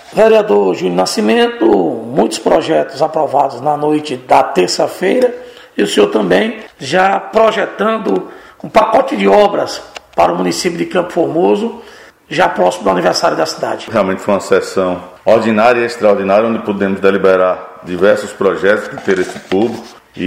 Vereador Júnior Nascimento, muitos projetos aprovados na noite da terça-feira e o senhor também já projetando um pacote de obras para o município de Campo Formoso, já próximo do aniversário da cidade. Realmente foi uma sessão ordinária e extraordinária, onde pudemos deliberar diversos projetos de interesse público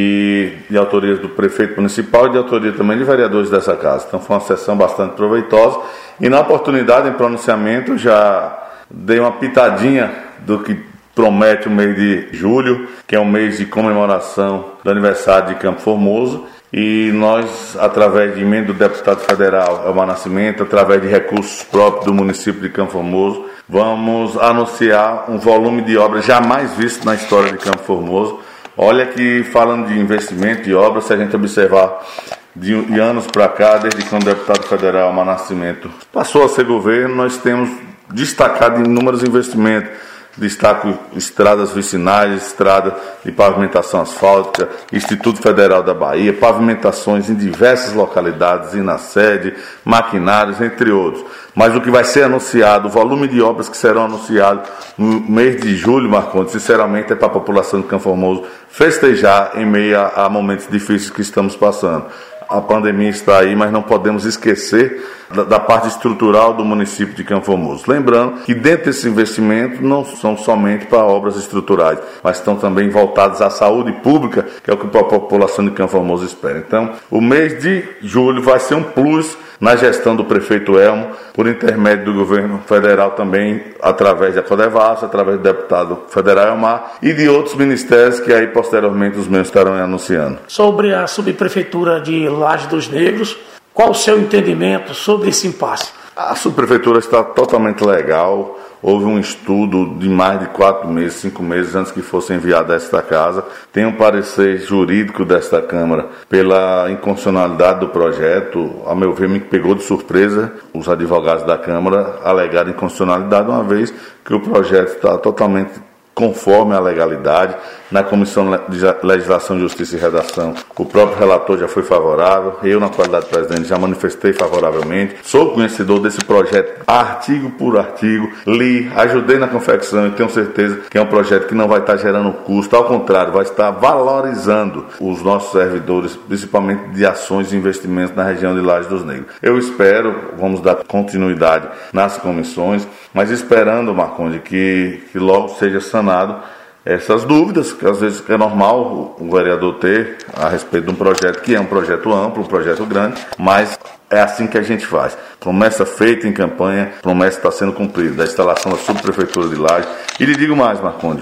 e de autoria do prefeito municipal e de autoria também de vereadores dessa casa. Então foi uma sessão bastante proveitosa e na oportunidade, em pronunciamento, já dei uma pitadinha do que promete o mês de julho, que é um mês de comemoração do aniversário de Campo Formoso. E nós, através de emenda do deputado federal Elmar Nascimento, através de recursos próprios do município de Campo Formoso, vamos anunciar um volume de obras jamais visto na história de Campo Formoso. Olha que, falando de investimento de obras, se a gente observar de anos para cá, desde quando o deputado federal Elmar Nascimento passou a ser governo, nós temos destacado inúmeros investimentos. Destaco estradas vicinais, estrada de pavimentação asfáltica, Instituto Federal da Bahia, pavimentações em diversas localidades e na sede, maquinários, entre outros. Mas o que vai ser anunciado, o volume de obras que serão anunciados no mês de julho, Marcondes, sinceramente é para a população de Campo Formoso festejar em meio a momentos difíceis que estamos passando. A pandemia está aí, mas não podemos esquecer da parte estrutural do município de Campo Formoso. Lembrando que dentro desses investimentos não são somente para obras estruturais, mas estão também voltados à saúde pública, que é o que a população de Campo Formoso espera. Então, o mês de julho vai ser um plus na gestão do prefeito Elmo, por intermédio do governo federal também, através da Codevasf, através do deputado federal Elmar e de outros ministérios que aí posteriormente os meus estarão anunciando. Sobre a subprefeitura de Laje dos Negros, qual o seu entendimento sobre esse impasse? A subprefeitura está totalmente legal. Houve um estudo de mais de 4 meses, 5 meses antes que fosse enviado a esta casa. Tem um parecer jurídico desta Câmara pela inconstitucionalidade do projeto. A meu ver, me pegou de surpresa os advogados da Câmara alegarem inconstitucionalidade, uma vez que o projeto está totalmente conforme a legalidade. Na Comissão de Legislação, Justiça e Redação, o próprio relator já foi favorável, eu, na qualidade de presidente, já manifestei favoravelmente. Sou conhecedor desse projeto, artigo por artigo, li, ajudei na confecção e tenho certeza que é um projeto que não vai estar gerando custo, ao contrário, vai estar valorizando os nossos servidores, principalmente de ações e investimentos na região de Laje dos Negros. Eu espero, vamos dar continuidade nas comissões, mas esperando, Marconde, que logo seja sanado essas dúvidas, que às vezes é normal o vereador ter a respeito de um projeto que é um projeto amplo, um projeto grande, mas é assim que a gente faz. Promessa feita em campanha, promessa está sendo cumprida, da instalação da subprefeitura de Laje. E lhe digo mais, Marconde,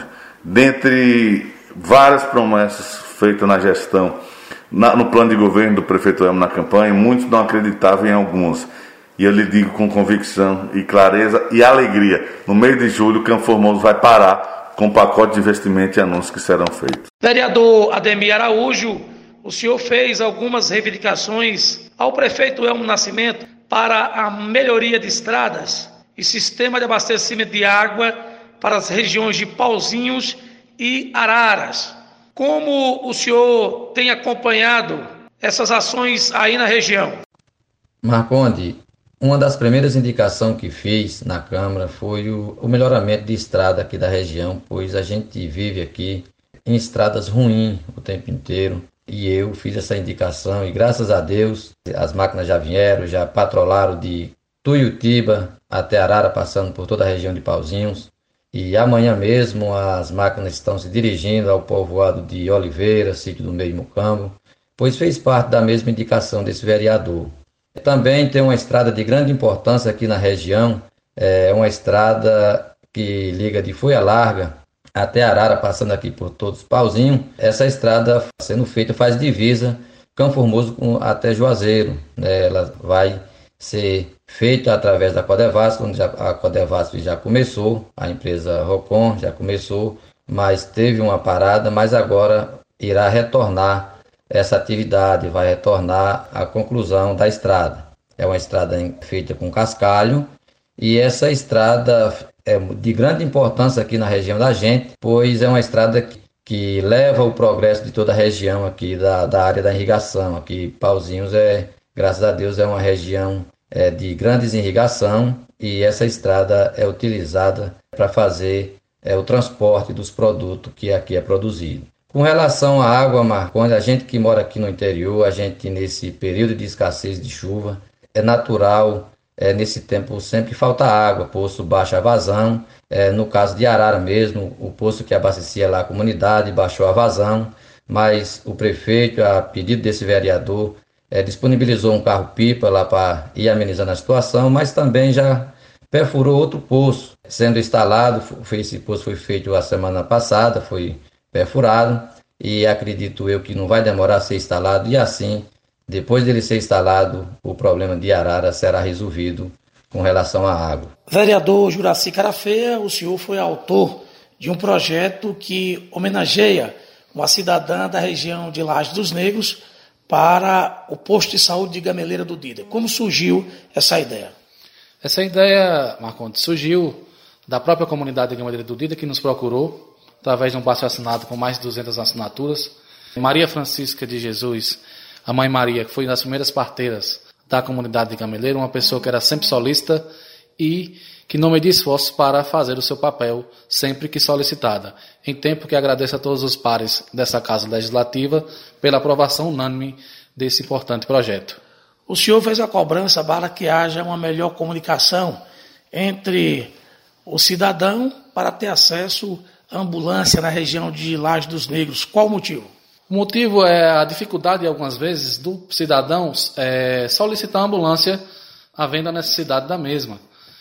dentre várias promessas feitas na gestão, no plano de governo do prefeito Elmo na campanha, muitos não acreditavam em algumas. E eu lhe digo com convicção e clareza e alegria, no mês de julho, Campo Formoso vai parar com o pacote de investimento e anúncios que serão feitos. Vereador Ademir Araújo, o senhor fez algumas reivindicações ao prefeito Elmo Nascimento para a melhoria de estradas e sistema de abastecimento de água para as regiões de Pauzinhos e Araras. Como o senhor tem acompanhado essas ações aí na região? Marconde, uma das primeiras indicações que fiz na Câmara foi o melhoramento de estrada aqui da região, pois a gente vive aqui em estradas ruins o tempo inteiro. E eu fiz essa indicação e graças a Deus as máquinas já vieram, já patrolaram de Tuiutiba até Arara, passando por toda a região de Pauzinhos. E amanhã mesmo as máquinas estão se dirigindo ao povoado de Oliveira, sítio do Meio Mucambo, pois fez parte da mesma indicação desse vereador. Também tem uma estrada de grande importância aqui na região, é uma estrada que liga de Folha Larga até Arara, passando aqui por todos os Pauzinhos. Essa estrada sendo feita faz divisa Campo Formoso até Juazeiro, né? Ela vai ser feita através da Codevasf, onde a Codevasf já começou, a empresa Rocon já começou, mas teve uma parada, mas agora irá retornar essa atividade, vai retornar à conclusão da estrada. É uma estrada feita com cascalho e essa estrada é de grande importância aqui na região da gente, pois é uma estrada que leva o progresso de toda a região aqui da área da irrigação. Aqui Pauzinhos, graças a Deus, é uma região de grandes irrigação e essa estrada é utilizada para fazer o transporte dos produtos que aqui é produzido. Com relação à água, Marcondes, a gente que mora aqui no interior, a gente nesse período de escassez de chuva, é natural, nesse tempo sempre que falta água, poço baixa a vazão, no caso de Arara mesmo, o poço que abastecia lá a comunidade baixou a vazão, mas o prefeito, a pedido desse vereador, disponibilizou um carro-pipa lá para ir amenizando a situação, mas também já perfurou outro poço, sendo instalado, esse poço foi feito a semana passada, foi perfurado, e acredito eu que não vai demorar a ser instalado, e assim, depois dele ser instalado, o problema de Arara será resolvido com relação à água. Vereador Juraci Carafeia, o senhor foi autor de um projeto que homenageia uma cidadã da região de Lajes dos Negros para o posto de saúde de Gameleira do Dida. Como surgiu essa ideia? Essa ideia, Marcondes, surgiu da própria comunidade de Gameleira do Dida, que nos procurou através de um abaixo-assinado com mais de 200 assinaturas. Maria Francisca de Jesus, a mãe Maria, que foi uma das primeiras parteiras da comunidade de Gameleira, uma pessoa que era sempre solícita e que não media esforços para fazer o seu papel sempre que solicitada. Em tempo que agradeço a todos os pares dessa Casa Legislativa pela aprovação unânime desse importante projeto. O senhor fez a cobrança para que haja uma melhor comunicação entre o cidadão para ter acesso à ambulância na região de Lajes dos Negros. Qual o motivo? O motivo é a dificuldade, algumas vezes, do cidadão solicitar a ambulância, havendo a necessidade da mesma.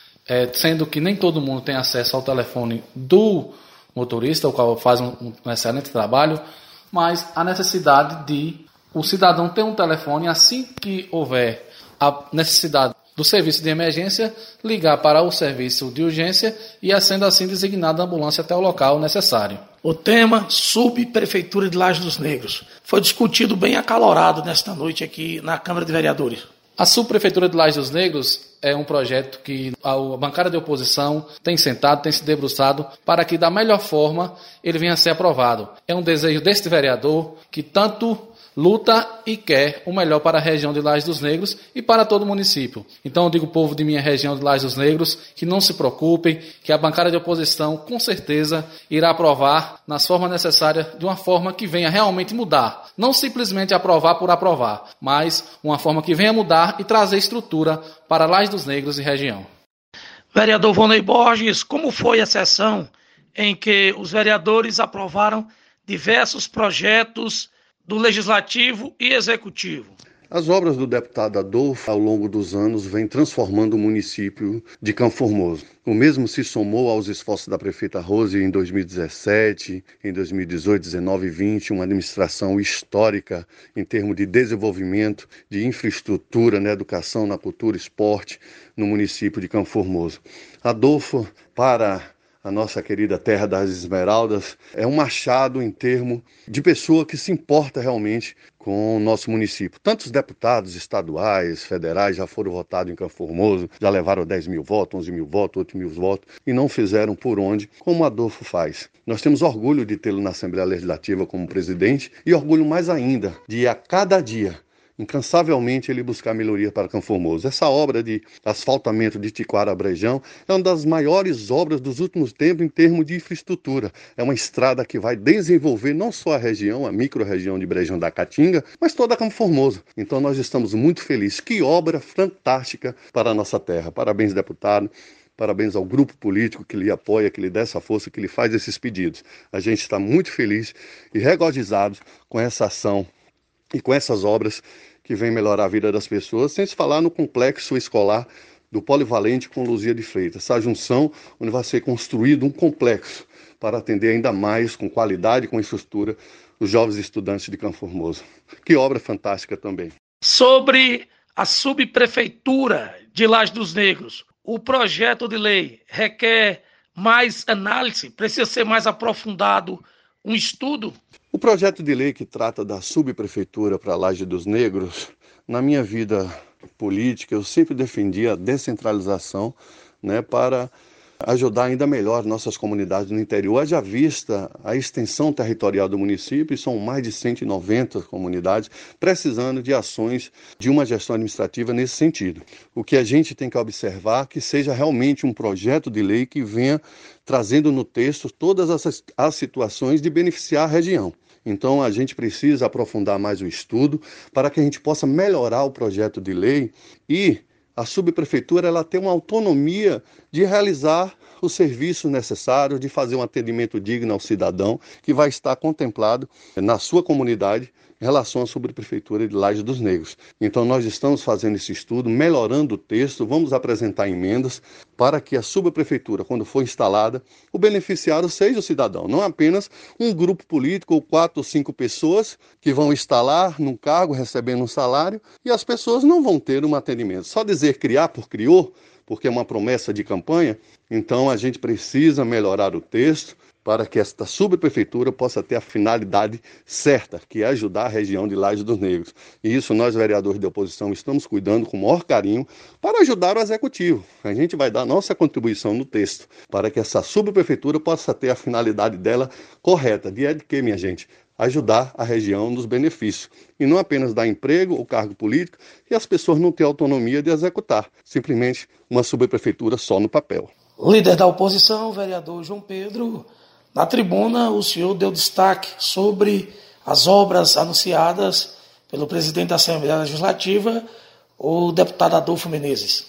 Sendo que nem todo mundo tem acesso ao telefone do motorista, o qual faz um excelente trabalho, mas a necessidade de o cidadão ter um telefone, assim que houver a necessidade do serviço de emergência, ligar para o serviço de urgência e, sendo assim, designada a ambulância até o local necessário. O tema Subprefeitura de Lajes dos Negros foi discutido bem acalorado nesta noite aqui na Câmara de Vereadores. A Subprefeitura de Lajes dos Negros é um projeto que a bancada de oposição tem sentado, tem se debruçado para que da melhor forma ele venha a ser aprovado. É um desejo deste vereador que tanto luta e quer o melhor para a região de Lajes dos Negros e para todo o município. Então eu digo ao povo de minha região de Lajes dos Negros que não se preocupem, que a bancada de oposição com certeza irá aprovar nas formas necessárias, de uma forma que venha realmente mudar. Não simplesmente aprovar por aprovar, mas uma forma que venha mudar e trazer estrutura para Lajes dos Negros e região. Vereador Vonei Borges, como foi a sessão em que os vereadores aprovaram diversos projetos do Legislativo e Executivo? As obras do deputado Adolfo, ao longo dos anos, vêm transformando o município de Campo Formoso. O mesmo se somou aos esforços da prefeita Rose em 2017, em 2018, 19 e 20, uma administração histórica em termos de desenvolvimento, de infraestrutura, na educação, na cultura, esporte, no município de Campo Formoso. Adolfo, para a nossa querida terra das Esmeraldas, é um machado em termos de pessoa que se importa realmente com o nosso município. Tantos deputados estaduais, federais já foram votados em Campo Formoso, já levaram 10 mil votos, 11 mil votos, 8 mil votos, e não fizeram por onde, como Adolfo faz. Nós temos orgulho de tê-lo na Assembleia Legislativa como presidente e orgulho mais ainda de, a cada dia, incansavelmente ele buscar melhoria para Campo Formoso. Essa obra de asfaltamento de Tiquara-Brejão é uma das maiores obras dos últimos tempos em termos de infraestrutura. É uma estrada que vai desenvolver não só a região, a micro-região de Brejão da Caatinga, mas toda Campo Formoso. Então nós estamos muito felizes. Que obra fantástica para a nossa terra. Parabéns, deputado. Parabéns ao grupo político que lhe apoia, que lhe dá essa força, que lhe faz esses pedidos. A gente está muito feliz e regozijado com essa ação e com essas obras que vêm melhorar a vida das pessoas, sem se falar no complexo escolar do Polivalente com Luzia de Freitas. Essa junção onde vai ser construído um complexo para atender ainda mais, com qualidade, com estrutura, os jovens estudantes de Campo Formoso. Que obra fantástica também. Sobre a subprefeitura de Lajes dos Negros, o projeto de lei requer mais análise, precisa ser mais aprofundado, um estudo? O projeto de lei que trata da subprefeitura para Lajes dos Negros, na minha vida política, eu sempre defendi a descentralização, para ajudar ainda melhor nossas comunidades no interior. Haja vista a extensão territorial do município, são mais de 190 comunidades precisando de ações de uma gestão administrativa nesse sentido. O que a gente tem que observar é que seja realmente um projeto de lei que venha trazendo no texto todas as situações de beneficiar a região. Então, a gente precisa aprofundar mais o estudo para que a gente possa melhorar o projeto de lei e a subprefeitura ela tem uma autonomia de realizar os serviços necessários, de fazer um atendimento digno ao cidadão que vai estar contemplado na sua comunidade em relação à subprefeitura de Lajes dos Negros. Então nós estamos fazendo esse estudo, melhorando o texto, vamos apresentar emendas para que a subprefeitura, quando for instalada, o beneficiário seja o cidadão, não apenas um grupo político ou 4 ou 5 pessoas que vão instalar num cargo recebendo um salário e as pessoas não vão ter um atendimento. Só dizer criar por criou, porque é uma promessa de campanha, então a gente precisa melhorar o texto para que esta subprefeitura possa ter a finalidade certa, que é ajudar a região de Lajes dos Negros. E isso nós, vereadores de oposição, estamos cuidando com o maior carinho para ajudar o executivo. A gente vai dar nossa contribuição no texto para que essa subprefeitura possa ter a finalidade dela correta. De que, minha gente? Ajudar a região nos benefícios. E não apenas dar emprego ou cargo político e as pessoas não ter autonomia de executar. Simplesmente uma subprefeitura só no papel. Líder da oposição, vereador João Pedro, na tribuna o senhor deu destaque sobre as obras anunciadas pelo presidente da Assembleia Legislativa, o deputado Adolfo Menezes.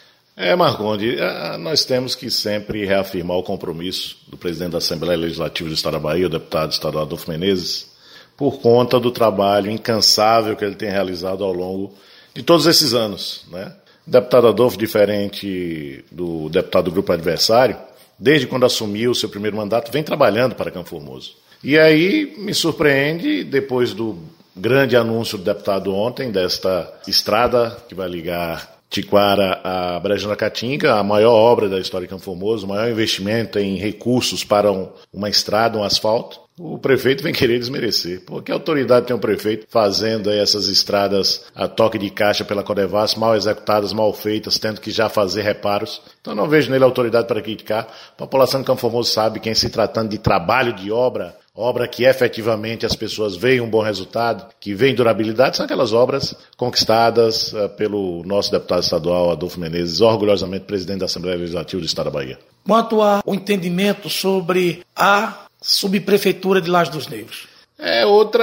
Marconde, nós temos que sempre reafirmar o compromisso do presidente da Assembleia Legislativa do Estado da Bahia, o deputado estadual Adolfo Menezes, por conta do trabalho incansável que ele tem realizado ao longo de todos esses anos, né? O deputado Adolfo, diferente do deputado do grupo adversário, desde quando assumiu o seu primeiro mandato, vem trabalhando para Campo Formoso. E aí me surpreende, depois do grande anúncio do deputado ontem, desta estrada que vai ligar Tiquara a Brejão da Caatinga, a maior obra da história de Campo Formoso, o maior investimento em recursos para uma estrada, um asfalto, o prefeito vem querer desmerecer. Pô, que autoridade tem um prefeito fazendo aí essas estradas a toque de caixa pela Codevasf, mal executadas, mal feitas, tendo que já fazer reparos? Então não vejo nele autoridade para criticar. A população de Campo Formoso sabe que, em se tratando de trabalho de obra que efetivamente as pessoas veem um bom resultado, que vem durabilidade, são aquelas obras conquistadas pelo nosso deputado estadual Adolfo Menezes, orgulhosamente presidente da Assembleia Legislativa do Estado da Bahia. Quanto ao entendimento sobre a subprefeitura de Lajes dos Negros? É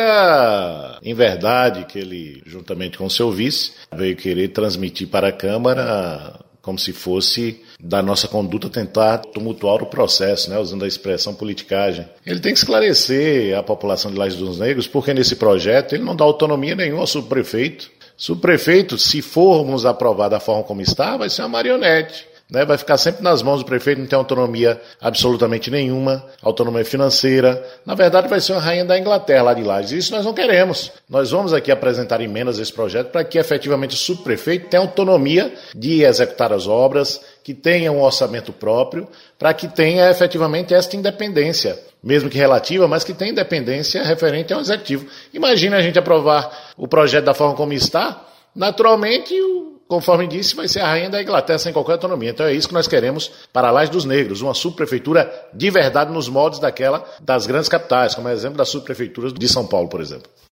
outra inverdade que ele, juntamente com o seu vice, veio querer transmitir para a Câmara, como se fosse da nossa conduta tentar tumultuar o processo, né, usando a expressão politicagem. Ele tem que esclarecer a população de Lajes dos Negros, porque nesse projeto ele não dá autonomia nenhuma ao subprefeito. Subprefeito, se formos aprovar da forma como está, vai ser uma marionete. Vai ficar sempre nas mãos do prefeito, não tem autonomia absolutamente nenhuma, autonomia financeira. Na verdade, vai ser uma rainha da Inglaterra lá de Lajes. Isso nós não queremos. Nós vamos aqui apresentar emendas a esse projeto para que efetivamente o subprefeito tenha autonomia de executar as obras, que tenha um orçamento próprio, para que tenha efetivamente esta independência, mesmo que relativa, mas que tenha independência referente ao executivo. Imagina a gente aprovar o projeto da forma como está, naturalmente conforme disse, vai ser a rainha da Inglaterra sem qualquer autonomia. Então é isso que nós queremos para Lajes dos Negros, uma subprefeitura de verdade nos moldes das grandes capitais, como é o exemplo da subprefeitura de São Paulo, por exemplo.